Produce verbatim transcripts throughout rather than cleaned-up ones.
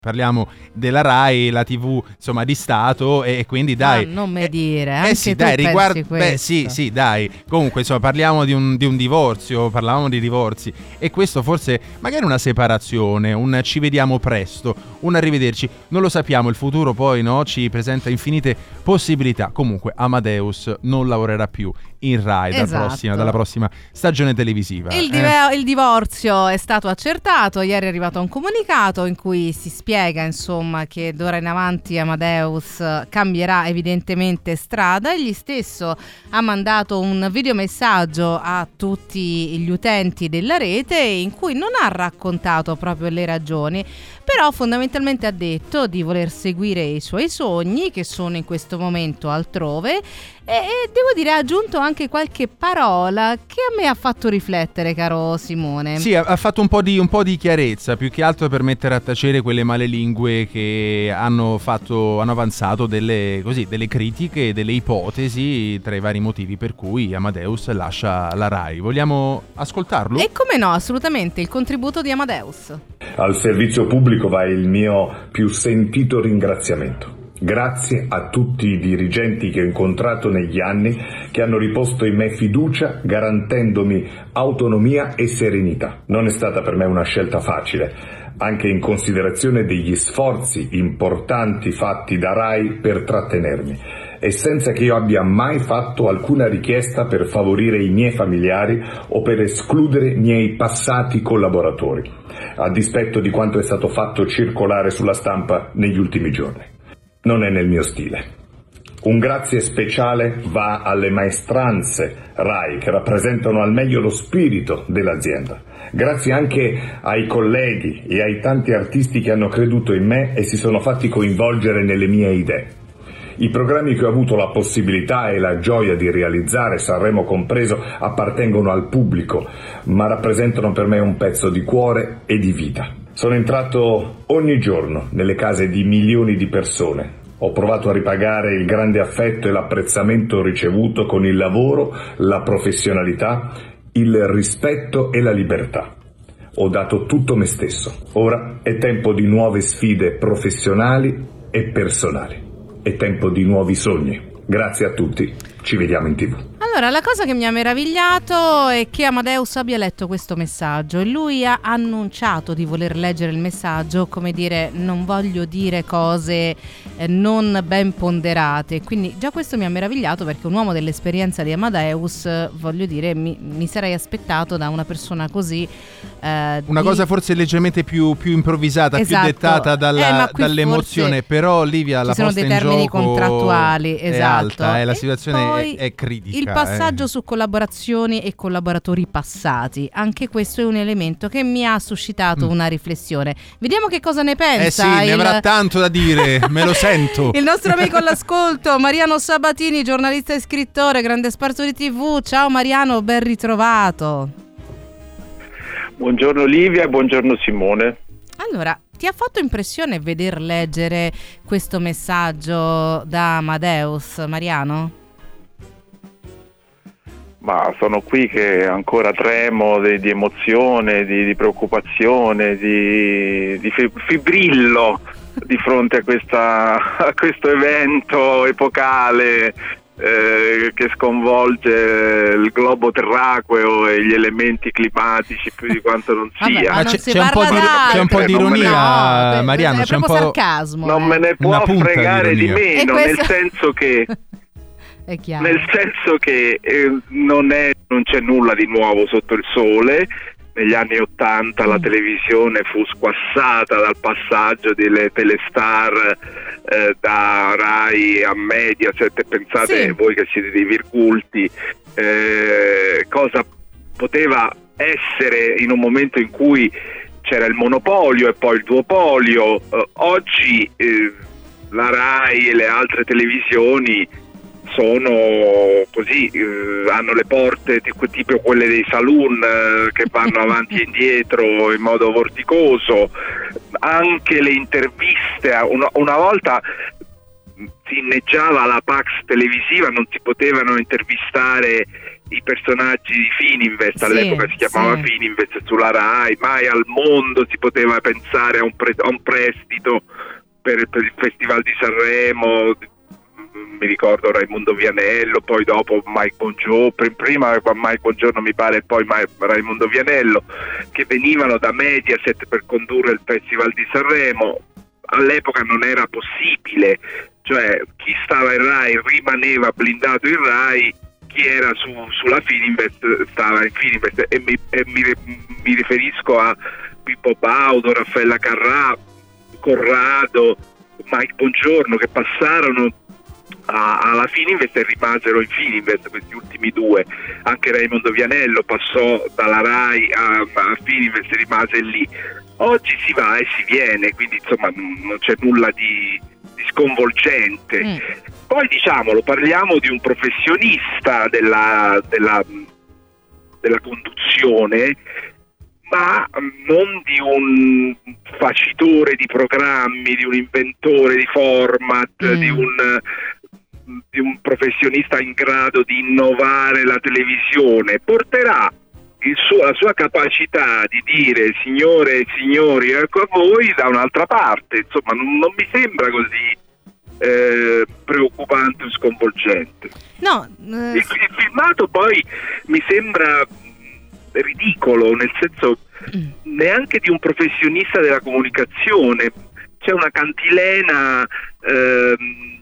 parliamo della Rai, la tivù insomma di Stato, e quindi dai, ah, non me eh, dire, anche eh sì, tu dai, pensi riguarda, questo. beh sì, sì, dai, comunque insomma parliamo di un, di un divorzio, parlavamo di divorzi, e questo forse magari una separazione, un ci vediamo presto, un arrivederci, non lo sappiamo, il futuro poi no ci presenta infinite possibilità. Comunque Amadeus non lavorerà più in Rai esatto. dal prossima, dalla prossima stagione televisiva. Il, eh. div- il divorzio è stato accertato, ieri è arrivato un comunicato in cui si spiega insomma che d'ora in avanti Amadeus cambierà evidentemente strada. Egli stesso ha mandato un videomessaggio a tutti gli utenti della rete in cui non ha raccontato proprio le ragioni, però fondamentalmente ha detto di voler seguire i suoi sogni, che sono in questo momento altrove, e, e devo dire ha aggiunto anche qualche parola che a me ha fatto riflettere, caro Simone. Sì, ha, ha fatto un po' di un po' di chiarezza, più che altro per mettere a tacere quelle malelingue che hanno fatto hanno avanzato delle così delle critiche, delle ipotesi tra i vari motivi per cui Amadeus lascia la Rai. Vogliamo ascoltarlo? E come no, assolutamente, il contributo di Amadeus. Al servizio pubblico va il mio più sentito ringraziamento. Grazie a tutti i dirigenti che ho incontrato negli anni, che hanno riposto in me fiducia, garantendomi autonomia e serenità. Non è stata per me una scelta facile, anche in considerazione degli sforzi importanti fatti da Rai per trattenermi, e senza che io abbia mai fatto alcuna richiesta per favorire i miei familiari o per escludere i miei passati collaboratori, a dispetto di quanto è stato fatto circolare sulla stampa negli ultimi giorni. Non è nel mio stile. Un grazie speciale va alle maestranze Rai, che rappresentano al meglio lo spirito dell'azienda. Grazie anche ai colleghi e ai tanti artisti che hanno creduto in me e si sono fatti coinvolgere nelle mie idee. I programmi che ho avuto la possibilità e la gioia di realizzare, Sanremo compreso, appartengono al pubblico, ma rappresentano per me un pezzo di cuore e di vita. Sono entrato ogni giorno nelle case di milioni di persone. Ho provato a ripagare il grande affetto e l'apprezzamento ricevuto con il lavoro, la professionalità, il rispetto e la libertà. Ho dato tutto me stesso. Ora è tempo di nuove sfide professionali e personali. È tempo di nuovi sogni. Grazie a tutti. Ci vediamo in tivù. Allora, la cosa che mi ha meravigliato è che Amadeus abbia letto questo messaggio e lui ha annunciato di voler leggere il messaggio, come dire, non voglio dire cose eh, non ben ponderate. Quindi già questo mi ha meravigliato, perché un uomo dell'esperienza di Amadeus, eh, voglio dire, mi, mi sarei aspettato da una persona così eh, una di... cosa forse leggermente più, più improvvisata, esatto. più dettata dalla, eh, dall'emozione, però Livia la posta in gioco ci sono dei termini contrattuali, è esatto. alta, eh, la E situazione poi è, è critica. Il passaggio eh. su collaborazioni e collaboratori passati, anche questo è un elemento che mi ha suscitato mm. una riflessione. Vediamo che cosa ne pensa. Eh sì, il... ne avrà tanto da dire, me lo sento. Il nostro amico all'ascolto, Mariano Sabatini, giornalista e scrittore, grande esperto di tivù. Ciao Mariano, ben ritrovato. Buongiorno Livia e buongiorno Simone. Allora, ti ha fatto impressione veder leggere questo messaggio da Amadeus, Mariano? Ma sono qui che ancora tremo di, di emozione, di, di preoccupazione, di, di fibrillo di fronte a, questa, a questo evento epocale eh, che sconvolge il globo terracqueo e gli elementi climatici più di quanto non sia. Vabbè, ma c'è, c'è, c'è, un po di, c'è un po' di ironia, no, Mariano, è c'è un proprio po' sarcasmo. Non eh. me ne può fregare di, di meno, questo... nel senso che è chiaro. Nel senso che eh, non, è, non c'è nulla di nuovo sotto il sole. Negli anni Ottanta la televisione fu squassata dal passaggio delle telestar eh, da Rai a Mediaset. Pensate sì. Voi che siete dei virgulti, eh, cosa poteva essere in un momento in cui c'era il monopolio e poi il duopolio. Eh, oggi eh, la Rai e le altre televisioni sono così, eh, hanno le porte tipo, tipo quelle dei saloon eh, che vanno avanti e indietro in modo vorticoso. Anche le interviste, una, una volta si inneggiava la Pax televisiva, non si potevano intervistare i personaggi di Fininvest, sì, all'epoca si chiamava sì. Fininvest sulla Rai, mai al mondo si poteva pensare a un, pre- a un prestito per, per il Festival di Sanremo. Mi ricordo Raimondo Vianello, poi dopo Mike Bongiorno, prima Mike Bongiorno mi pare, e poi Raimondo Vianello, che venivano da Mediaset per condurre il Festival di Sanremo. All'epoca non era possibile, cioè chi stava in Rai rimaneva blindato in Rai, chi era su, sulla Fininvest stava in Fininvest, e mi, e mi, mi riferisco a Pippo Baudo, Raffaella Carrà, Corrado, Mike Bongiorno, che passarono a, alla Fininvest e rimasero in Fininvest, questi ultimi due. Anche Raimondo Vianello passò dalla Rai a, a Fininvest e rimase lì. Oggi si va e si viene, quindi insomma non c'è nulla di, di sconvolgente. Mm. Poi diciamolo, parliamo di un professionista della, della, della conduzione, ma non di un facitore di programmi, di un inventore di format, mm. di un di un professionista in grado di innovare la televisione. Porterà il suo, la sua capacità di dire signore e signori, ecco a voi, da un'altra parte. Insomma, non, non mi sembra così eh, preoccupante o sconvolgente. No, eh... il, il filmato poi mi sembra ridicolo, nel senso mm. neanche di un professionista della comunicazione. C'è una cantilena eh,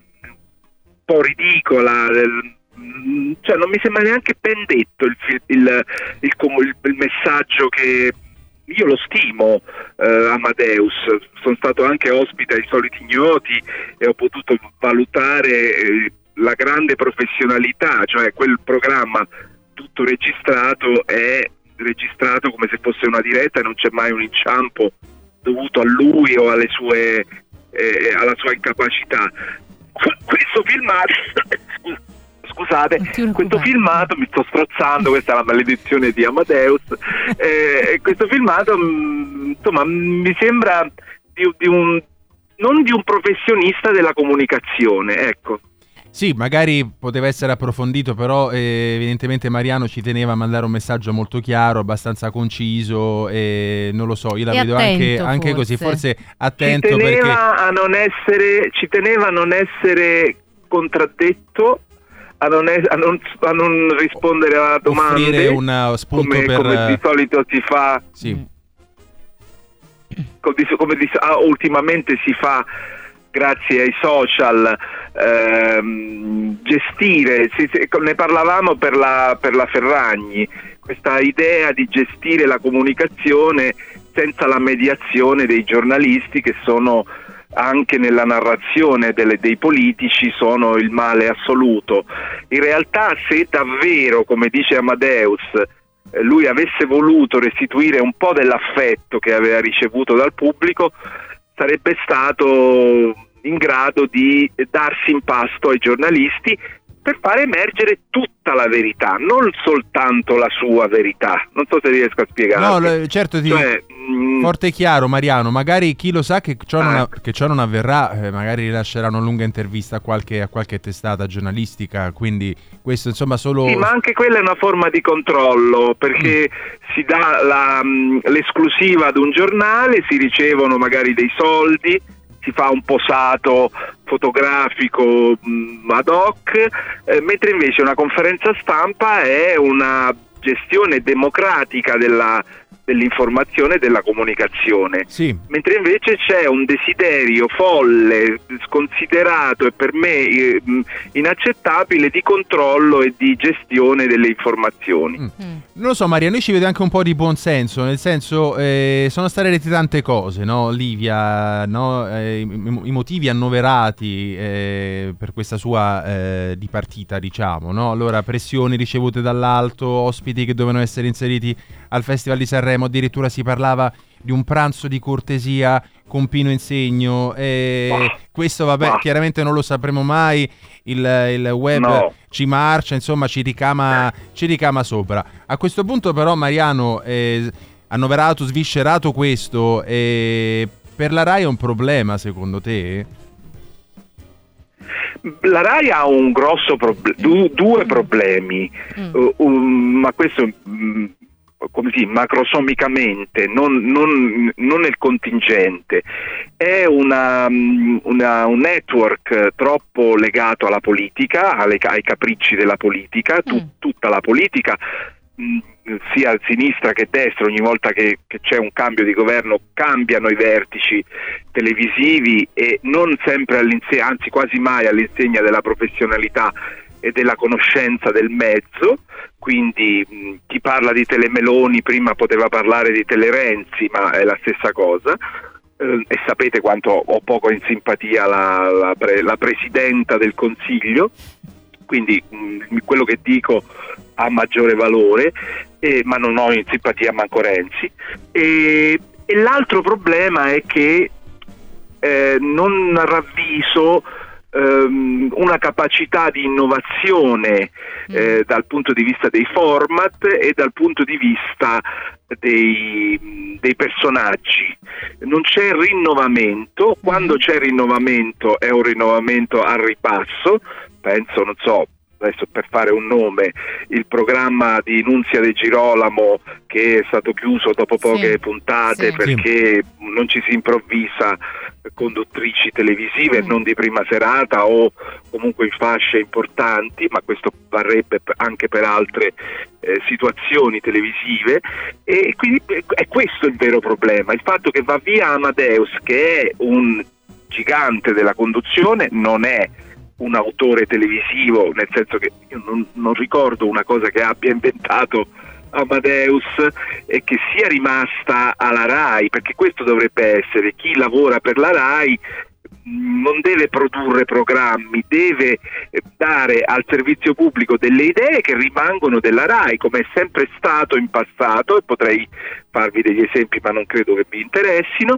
un po' ridicola, cioè non mi sembra neanche ben detto il, il, il, il, il messaggio che io lo stimo. eh, Amadeus, sono stato anche ospite ai Soliti Ignoti e ho potuto valutare eh, la grande professionalità, cioè quel programma tutto registrato è registrato come se fosse una diretta e non c'è mai un inciampo dovuto a lui o alle sue eh, alla sua incapacità. Questo filmato scusate questo filmato mi sto strozzando, questa è la maledizione di Amadeus. eh, questo filmato insomma mi sembra di, di un non di un professionista della comunicazione, ecco. Sì, magari poteva essere approfondito, però eh, evidentemente Mariano ci teneva a mandare un messaggio molto chiaro, abbastanza conciso, e non lo so, io la e vedo attento, anche, anche forse. così, forse attento, ci teneva perché a non essere, ci teneva a non essere contraddetto, a non, es- a non, a non rispondere alla domanda, offrire un spunto come, per... come di solito si fa, sì. come, di, come di, ah, ultimamente si fa grazie ai social, ehm, gestire, si, si, ne parlavamo per la, per la Ferragni, questa idea di gestire la comunicazione senza la mediazione dei giornalisti, che sono anche nella narrazione delle, dei politici sono il male assoluto. In realtà, se davvero, come dice Amadeus, eh, lui avesse voluto restituire un po' dell'affetto che aveva ricevuto dal pubblico, sarebbe stato in grado di darsi in pasto ai giornalisti per fare emergere tutta la verità, non soltanto la sua verità. Non so se riesco a spiegarmi. No, certo, ti... cioè, mh... forte e chiaro, Mariano. Magari chi lo sa che ciò, ah. non, a... che ciò non avverrà, eh, magari rilascerà una lunga intervista a qualche, a qualche testata giornalistica, quindi questo insomma solo... Sì, ma anche quella è una forma di controllo, perché mm. si dà la, mh, l'esclusiva ad un giornale, si ricevono magari dei soldi, si fa un posato fotografico mh, ad hoc, eh, mentre invece una conferenza stampa è una gestione democratica della, dell'informazione e della comunicazione. Sì. Mentre invece c'è un desiderio folle, sconsiderato e per me eh, inaccettabile di controllo e di gestione delle informazioni. Mm. Mm. Non lo so, Maria, noi ci vede anche un po' di buonsenso, nel senso eh, sono state dette tante cose, no? Livia, no? Eh, i, i motivi annoverati eh, per questa sua eh, dipartita, diciamo, no? Allora, pressioni ricevute dall'alto, ospiti che dovevano essere inseriti al Festival di Sanremo, addirittura si parlava di un pranzo di cortesia con Pino Insegno, e oh. questo vabbè oh. chiaramente non lo sapremo mai, il, il web no. ci marcia, insomma ci ricama, ci ricama sopra. A questo punto però, Mariano, eh, annoverato, sviscerato questo, eh, per la Rai è un problema secondo te? La Rai ha un grosso proble- du- due problemi, mm. uh, um, ma questo um, come si, macrosomicamente, non, non, non nel contingente. È una, una, un network troppo legato alla politica, alle, ai capricci della politica, tu, mm. tutta la politica, mh, sia a sinistra che a destra, ogni volta che, che c'è un cambio di governo cambiano i vertici televisivi e non sempre all'insegna, anzi quasi mai all'insegna della professionalità e della conoscenza del mezzo. Quindi mh, chi parla di Telemeloni prima poteva parlare di Telerenzi, ma è la stessa cosa. Eh, e sapete quanto ho poco in simpatia la, la, pre, la Presidenta del Consiglio, quindi mh, quello che dico ha maggiore valore, eh, ma non ho in simpatia manco Renzi. E, e l'altro problema è che eh, non ravviso Um, una capacità di innovazione eh, dal punto di vista dei format e dal punto di vista dei, dei personaggi. Non c'è rinnovamento. Quando c'è rinnovamento è un rinnovamento al ribasso. Penso, non so, adesso per fare un nome, il programma di Nunzia De Girolamo che è stato chiuso dopo poche sì, puntate sì. perché non ci si improvvisa conduttrici televisive mm. non di prima serata o comunque in fasce importanti, ma questo varrebbe anche per altre eh, situazioni televisive, e quindi è questo il vero problema, il fatto che va via Amadeus, che è un gigante della conduzione, non è un autore televisivo, nel senso che io non, non ricordo una cosa che abbia inventato Amadeus e che sia rimasta alla Rai, perché questo dovrebbe essere: chi lavora per la Rai non deve produrre programmi, deve dare al servizio pubblico delle idee che rimangono della Rai, come è sempre stato in passato, e potrei farvi degli esempi ma non credo che vi interessino,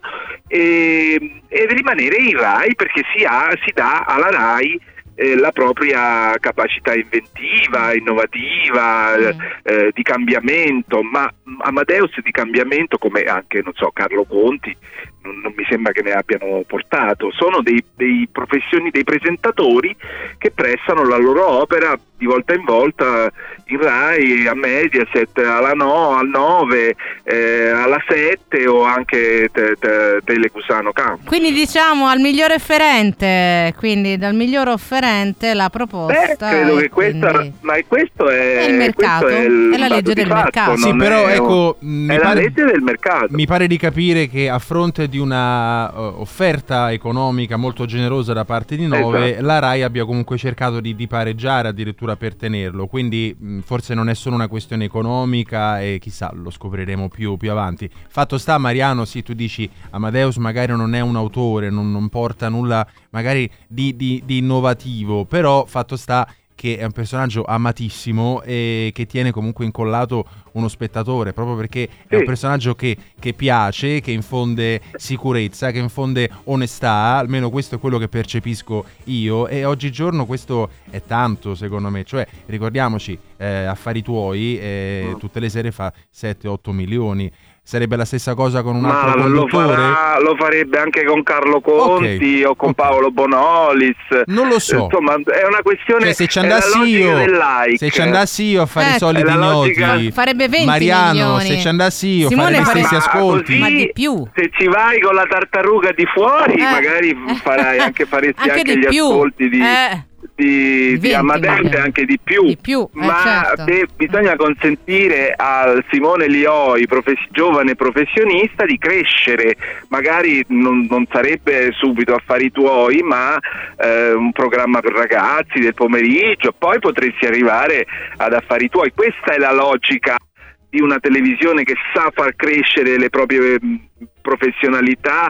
e, e rimanere in Rai, perché si, ha, si dà alla Rai eh, la propria capacità inventiva, innovativa, mm. eh, di cambiamento, ma Amadeus di cambiamento, come anche, non so, Carlo Conti, non, non mi sembra che ne abbiano portato. Sono dei, dei professioni, dei presentatori che prestano la loro opera di volta in volta in Rai, a Mediaset, alla no, al nove, eh, alla sette o anche te, te, Telecusano Campo. Quindi diciamo al migliore offerente, quindi dal miglior offerente la proposta. Beh, credo che questa, quindi... ma questo è, è il mercato, è, il è la legge del fatto, mercato. Sì, però è, ecco, un, è la legge del mercato. Mi pare di capire che a fronte di una uh, offerta economica molto generosa da parte di Nove, esatto, la Rai abbia comunque cercato di, di pareggiare addirittura per tenerlo, quindi mh, forse non è solo una questione economica e chissà, lo scopriremo più, più avanti. Fatto sta, Mariano, sì, tu dici Amadeus magari non è un autore, non, non porta nulla magari di, di, di innovativo, però fatto sta che è un personaggio amatissimo e che tiene comunque incollato uno spettatore, proprio perché è un personaggio che, che piace, che infonde sicurezza, che infonde onestà, almeno questo è quello che percepisco io, e oggigiorno questo è tanto, secondo me. Cioè, ricordiamoci, eh, Affari Tuoi eh, tutte le sere fa sette otto milioni. Sarebbe la stessa cosa con un Ma altro conduttore? Lo, farà, lo farebbe anche con Carlo Conti, okay, o con okay. Paolo Bonolis. Non lo so. Insomma, è una questione, cioè, se ci andassi io, like. se ci andassi io a fare eh, i soliti noti, farebbe venti Mariano, milioni. Se ci andassi io a Simone, fare gli stessi ma ascolti, così, ma di più. Se ci vai con la tartaruga di fuori, eh. magari farai anche faresti anche, anche gli più. ascolti di Eh. di, di Amadeus, anche di più, di più eh, ma certo. be, bisogna consentire al Simone Lioi, profes- giovane professionista, di crescere. Magari non, non sarebbe subito Affari Tuoi, ma eh, un programma per ragazzi del pomeriggio, poi potresti arrivare ad Affari Tuoi. Questa è la logica di una televisione che sa far crescere le proprie professionalità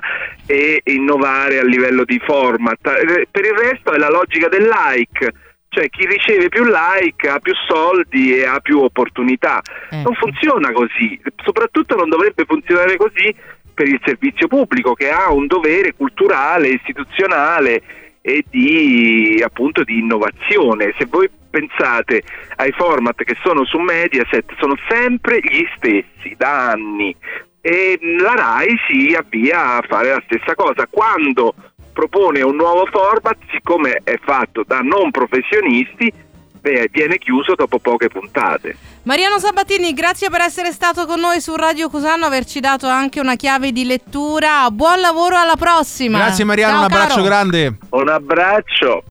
e innovare a livello di format. Per il resto è la logica del like, cioè chi riceve più like ha più soldi e ha più opportunità. Eh. Non funziona così, soprattutto non dovrebbe funzionare così per il servizio pubblico, che ha un dovere culturale, istituzionale e di, appunto, di innovazione. Se voi pensate ai format che sono su Mediaset, sono sempre gli stessi da anni, e la Rai si avvia a fare la stessa cosa. Quando propone un nuovo format, siccome è fatto da non professionisti, beh, viene chiuso dopo poche puntate. Mariano Sabatini, grazie per essere stato con noi su Radio Cusano, averci dato anche una chiave di lettura. Buon lavoro, alla prossima. Grazie Mariano, Ciao, un abbraccio caro. grande. Un abbraccio.